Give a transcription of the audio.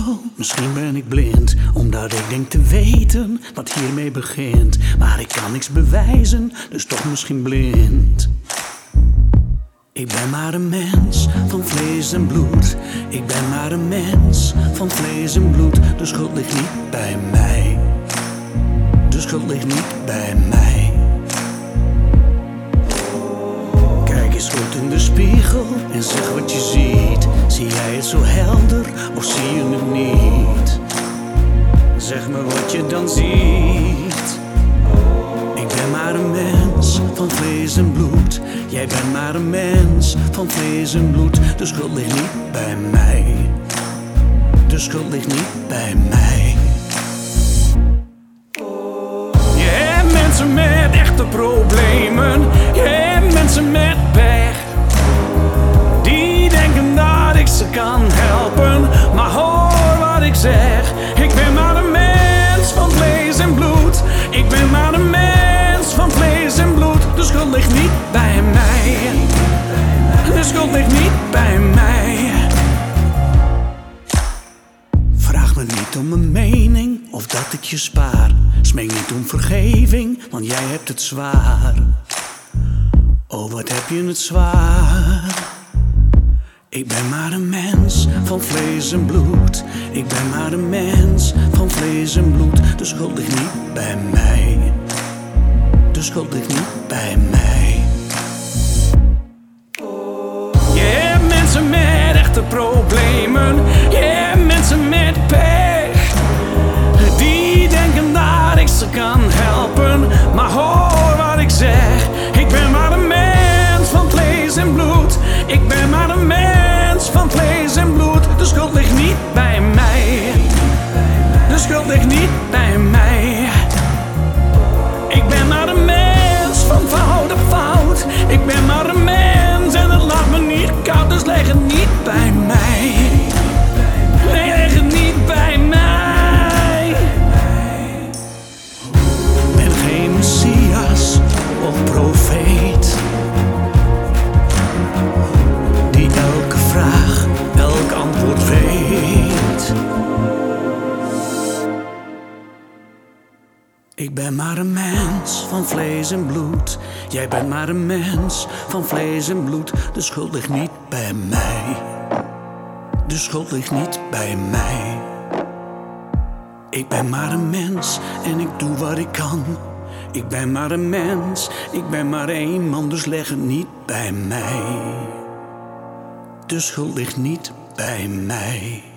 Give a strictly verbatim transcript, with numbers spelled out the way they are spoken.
spiegel, misschien ben ik blind, omdat ik denk te weten wat hiermee begint. Maar ik kan niks bewijzen, dus toch misschien blind. Ik ben maar een mens van vlees en bloed. Ik ben maar een mens van vlees en bloed. De schuld ligt niet bij mij. De schuld ligt niet bij mij. Kijk eens goed in de spiegel en zeg wat je ziet. Zie jij het zo helder of zie je het niet? Zeg me wat je dan ziet. Ik ben maar een mens van vlees en bloed. Jij bent maar een mens van vlees en bloed. De schuld ligt niet bij mij. De schuld ligt niet bij mij. Je hebt mensen met echte problemen. Je hebt mensen met pech. Die denken dat ik ze kan helpen. Maar hoor wat ik zeg. Ik ben maar een mens van vlees en bloed. Ik ben maar een mens van vlees en bloed. De schuld ligt niet bij mij. De schuld ligt niet bij mij. Vraag me niet om een mening of dat ik je spaar. Smeek niet om vergeving, want jij hebt het zwaar. Oh, wat heb je het zwaar. Ik ben maar een mens van vlees en bloed. Ik ben maar een mens van vlees en bloed. De schuld ligt niet bij mij. De schuld ligt niet bij mij. Je hebt mensen met echte problemen. Je hebt mensen met pech. Die denken dat ik ze kan helpen. Maar hoor wat ik zeg. Ik ben maar een mens van vlees en bloed. Ik ben maar een mens van vlees en bloed. De schuld ligt niet bij mij. De schuld ligt niet bij mij. Ik ben maar een mens van fout op fout. Ik ben maar een mens en het laat me niet koud. Dus leg het niet bij mij. Nee, leg het niet bij mij. Ik ben geen messias of profeet die elke vraag, elk antwoord weet. Ik ben maar een mens van vlees en bloed. Jij bent maar een mens van vlees en bloed. De schuld ligt niet bij mij. De schuld ligt niet bij mij. Ik ben maar een mens en ik doe wat ik kan. Ik ben maar een mens, ik ben maar één man. Dus leg het niet bij mij. De schuld ligt niet bij mij.